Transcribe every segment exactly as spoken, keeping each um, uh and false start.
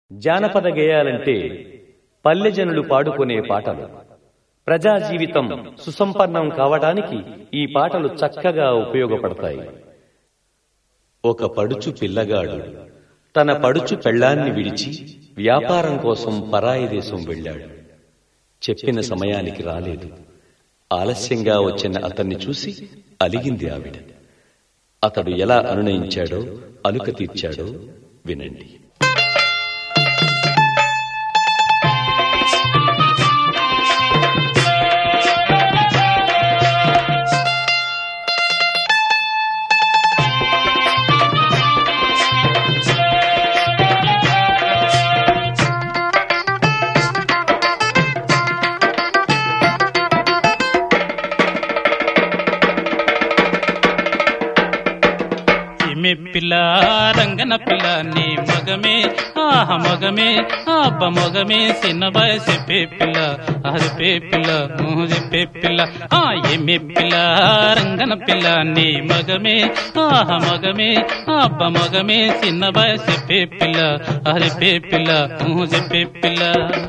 జానపద గేయాలంటే పల్లె జనులు పాడుకునే పాటలు. ప్రజా జీవితం సుసంపన్నం కావడానికి ఈ పాటలు చక్కగా ఉపయోగపడతాయి. ఒక పడుచు పిల్లగాడు తన పడుచు పెళ్ళాన్ని విడిచి వ్యాపారం కోసం పరాయి దేశం వెళ్ళాడు. చెప్పిన సమయానికి రాలేదు. ఆలస్యంగా వచ్చిన అతన్ని చూసి అలిగింది ఆవిడ. అతడు ఎలా అనునయించాడో అలుక తీర్చాడో వినండి. పిల్ల రంగన పిల్ల నీ మగమే ఆహ మగమే అబ్బ మగమే చిన్న వయసు పే పిల్ల అది పే పిల్ల మూది పే పిల్ల ఆ ఏమే పిల్ల రంగన పిల్ల నీ మగమే ఆహ మగమే అబ్బ మగమే చిన్న వయసు పే పిల్ల అది పే పిల్ల మూది పే పిల్ల.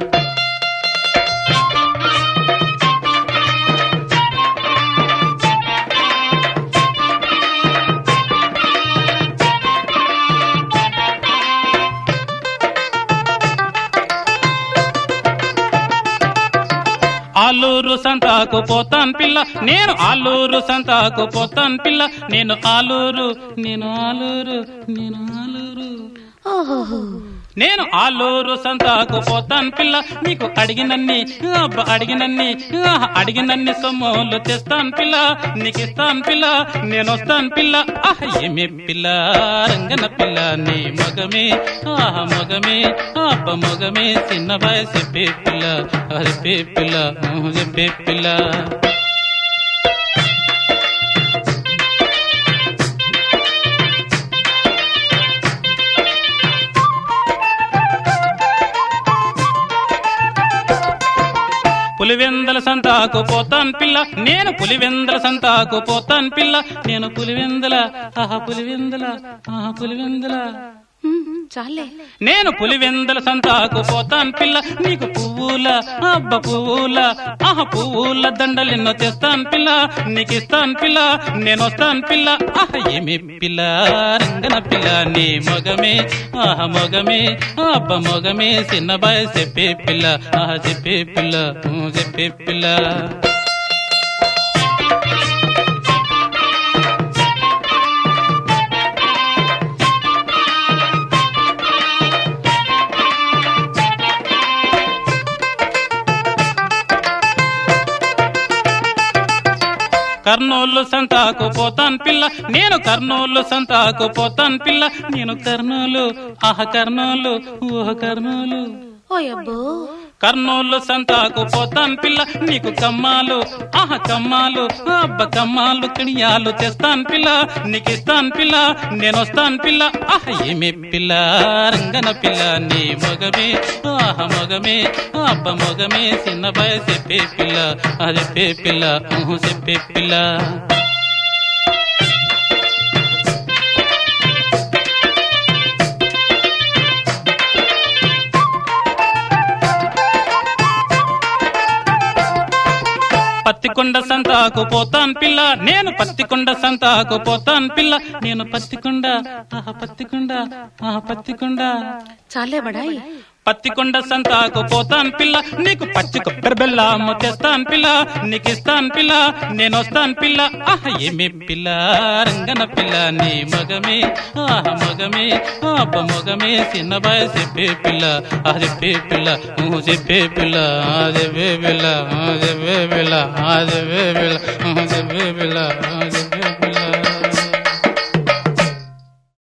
ఆలూరు సంతాకు పోతాన్ పిల్ల నేను ఆలూరు సంతాకు పోతాన్ పిల్ల నేను ఆలూరు నేను ఆలూరు నేను ఆలూరు నేను ఆలూరు సంతాకు పోతాన్ పిల్ల నీకు అడిగినన్ని అబ్బ అడిగినన్ని అడిగినన్ని సొమ్ములు తెస్తాన్ పిల్ల నీకు ఇస్తాన్ పిల్ల నేను వస్తాన్ పిల్ల ఆహ ఏమే పిల్ల రంగన పిల్ల నీ మగమే ఆహ మగమే అబ్బ మగమే చిన్న వయసు పే పిల్ల అది పే పిల్ల మూది పే పిల్ల. పులివెందల సంతాకు పోతాన్ పిల్ల నేను పులివెందల సంతాకు పోతాన్ పిల్ల నేను పులివెందల ఆహా పులివెందల ఆహా పులివెందల చాలే నేను పులివెందల సంతాకు పోతాన్ పిల్ల నీకు పువ్వుల అబ్బ పువ్వుల ఆహ పువ్వుల దండలెన్నో తెస్తాన్ పిల్ల నీకు ఇస్తాన్ పిల్ల నేను వస్తాన్ పిల్ల ఆహ ఏమి పిల్ల రంగన పిల్ల నీ మగమే ఆహ మగమే అబ్బ మగమే చిన్న బాయ్ చెప్పే పిల్ల ఆహ చెప్పే పిల్ల చెప్పే పిల్ల. కర్నూలు సంతాకు పోతాన్ పిల్ల నేను కర్నూలు సంతాకు పోతాన్ పిల్ల నేను కర్నూలు ఆహ కర్నూలు ఊహ కర్నూలు ఓయబ్బో కర్నూలు సంతాకు పోతాన్ పిల్ల నీకు కమ్మాలు ఆహ కమ్మాలు అబ్బ కమ్మాలు కడియాలు తెస్తాన్ పిల్ల నీకు ఇస్తాన్ పిల్ల నేను వస్తాన్ పిల్ల ఆహ ఏమే పిల్ల రంగన పిల్ల నీ మగమే ఆహ మగమే అబ్బ మగమే చిన్న వయసు చెప్పే పిల్ల అది పే పిల్ల ఊహ చెప్పే పిల్ల. పత్తికొండ సంతాకు పోతాన్ పిల్ల నేను పత్తికొండ సంతాకు పోతాన్ పిల్ల నేను పత్తికొండ ఆహ పత్తికొండ ఆహ పత్తికొండ చాలే బడాయి పత్తికొండ సంతాకు పోతాన్ పిల్ల నీకు పచ్చి కొబ్బరి బెల్లము తెస్తాన్ పిల్ల నీకు ఇస్తాన్ పిల్ల నేను వస్తాన్ పిల్ల ఆహ ఏమే పిల్ల రంగన పిల్ల నీ మగమే ఆహ మగమే అబ్బ మగమే చిన్న బాయ్ చెప్పే పిల్ల అది పే పిల్ల ఊహ చెప్పే పిల్ల అది పే పిల్ల అది పే పిల్ల అది పే పిల్ల అది పే పిల్ల